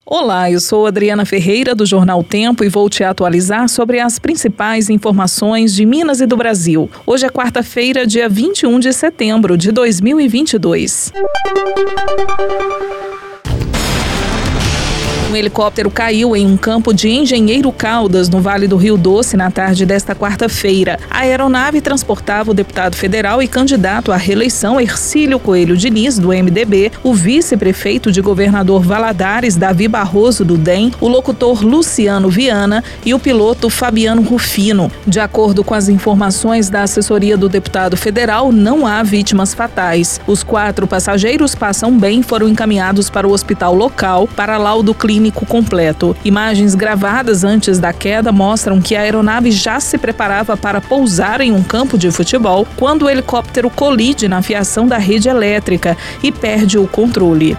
Olá, eu sou Adriana Ferreira do Jornal Tempo e vou te atualizar sobre as principais informações de Minas e do Brasil. Hoje é quarta-feira, dia 21 de setembro de 2022. Um helicóptero caiu em um campo de Engenheiro Caldas, no Vale do Rio Doce, na tarde desta quarta-feira. A aeronave transportava o deputado federal e candidato à reeleição Hercílio Coelho Diniz, do MDB, o vice-prefeito de Governador Valadares, Davi Barroso, do DEM, o locutor Luciano Viana e o piloto Fabiano Rufino. De acordo com as informações da assessoria do deputado federal, não há vítimas fatais. Os 4 passageiros passam bem e foram encaminhados para o hospital local para laudo clínico completo. Imagens gravadas antes da queda mostram que a aeronave já se preparava para pousar em um campo de futebol quando o helicóptero colide na fiação da rede elétrica e perde o controle.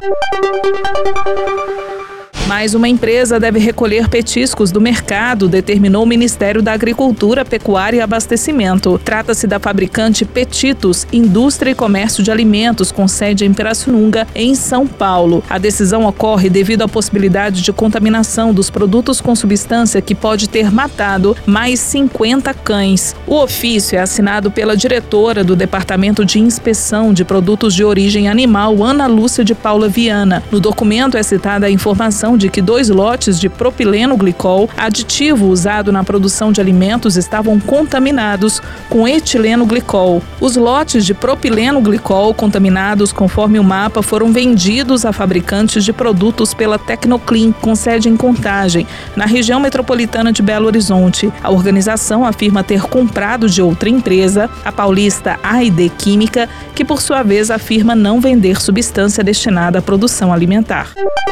Mais uma empresa deve recolher petiscos do mercado, determinou o Ministério da Agricultura, Pecuária e Abastecimento. Trata-se da fabricante Petitos, Indústria e Comércio de Alimentos, com sede em Pirassununga, em São Paulo. A decisão ocorre devido à possibilidade de contaminação dos produtos com substância que pode ter matado mais 50 cães. O ofício é assinado pela diretora do Departamento de Inspeção de Produtos de Origem Animal, Ana Lúcia de Paula Viana. No documento é citada a informação de que 2 lotes de propileno glicol, aditivo usado na produção de alimentos, estavam contaminados com etileno glicol. Os lotes de propileno glicol contaminados, conforme o mapa, foram vendidos a fabricantes de produtos pela Tecnoclean, com sede em Contagem, na região metropolitana de Belo Horizonte. A organização afirma ter comprado de outra empresa, a paulista A&D Química, que por sua vez afirma não vender substância destinada à produção alimentar.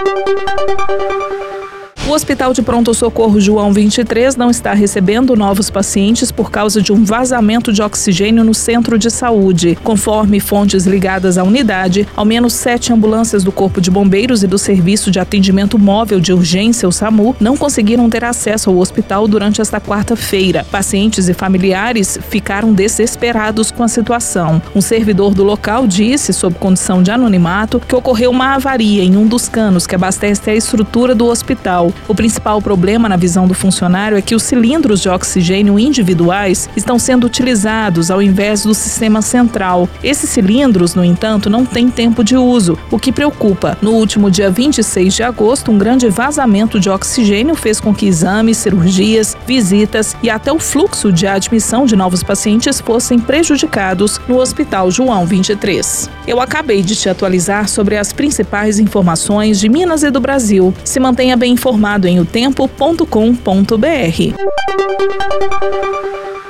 O Hospital de Pronto-Socorro João 23 não está recebendo novos pacientes por causa de um vazamento de oxigênio no centro de saúde. Conforme fontes ligadas à unidade, ao menos 7 ambulâncias do Corpo de Bombeiros e do Serviço de Atendimento Móvel de Urgência, o SAMU, não conseguiram ter acesso ao hospital durante esta quarta-feira. Pacientes e familiares ficaram desesperados com a situação. Um servidor do local disse, sob condição de anonimato, que ocorreu uma avaria em um dos canos que abastece a estrutura do hospital. O principal problema, na visão do funcionário, é que os cilindros de oxigênio individuais estão sendo utilizados ao invés do sistema central. Esses cilindros, no entanto, não têm tempo de uso, o que preocupa. No último dia 26 de agosto, um grande vazamento de oxigênio fez com que exames, cirurgias, visitas e até o fluxo de admissão de novos pacientes fossem prejudicados no Hospital João 23. Eu acabei de te atualizar sobre as principais informações de Minas e do Brasil. Se mantenha bem informado em otempo.com.br.